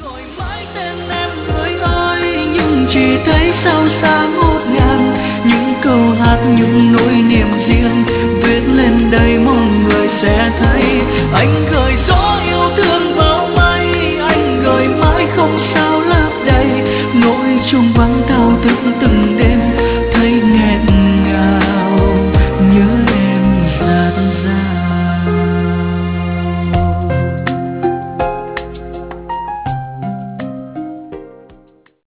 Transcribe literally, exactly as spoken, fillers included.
gọi mãi tên em người ơi, nhưng chỉ thấy